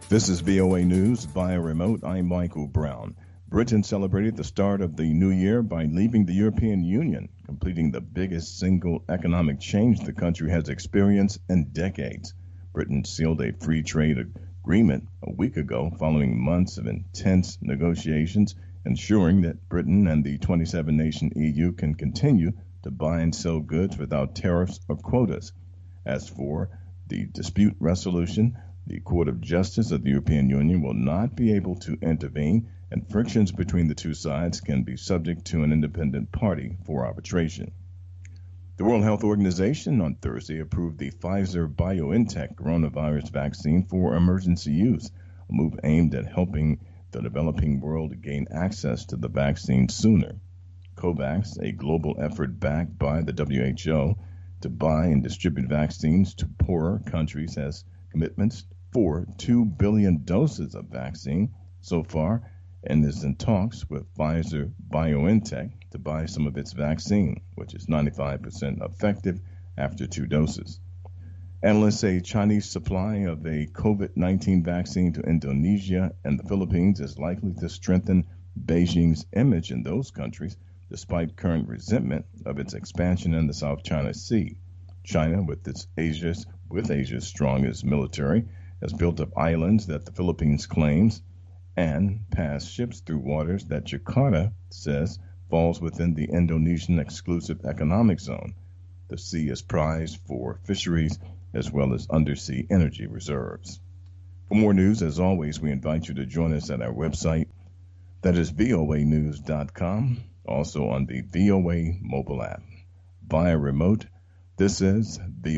This is VOA News via remote. I'm Michael Brown. Britain celebrated the start of the new year by leaving the European Union, completing the biggest single economic change the country has experienced in decades. Britain sealed a free trade agreement a week ago following months of intense negotiations, ensuring that Britain and the 27-nation EU can continue to buy and sell goods without tariffs or quotas. As for the dispute resolution, the Court of Justice of the European Union will not be able to intervene, and frictions between the two sides can be subject to an independent party for arbitration. The World Health Organization on Thursday approved the Pfizer-BioNTech coronavirus vaccine for emergency use, a move aimed at helping the developing world gain access to the vaccine sooner. COVAX, a global effort backed by the WHO to buy and distribute vaccines to poorer countries, has commitments for 2 billion doses of vaccine so far and is in talks with Pfizer BioNTech to buy some of its vaccine, which is 95% effective after 2 doses. Analysts say Chinese supply of a COVID-19 vaccine to Indonesia and the Philippines is likely to strengthen Beijing's image in those countries, despite current resentment of its expansion in the South China Sea. China, with Asia's strongest military, has built up islands that the Philippines claims and passed ships through waters that Jakarta says falls within the Indonesian exclusive economic zone. The sea is prized for fisheries as well as undersea energy reserves. For more news, as always, we invite you to join us at our website, that is voanews.com, also on the VOA mobile app. Via remote, this is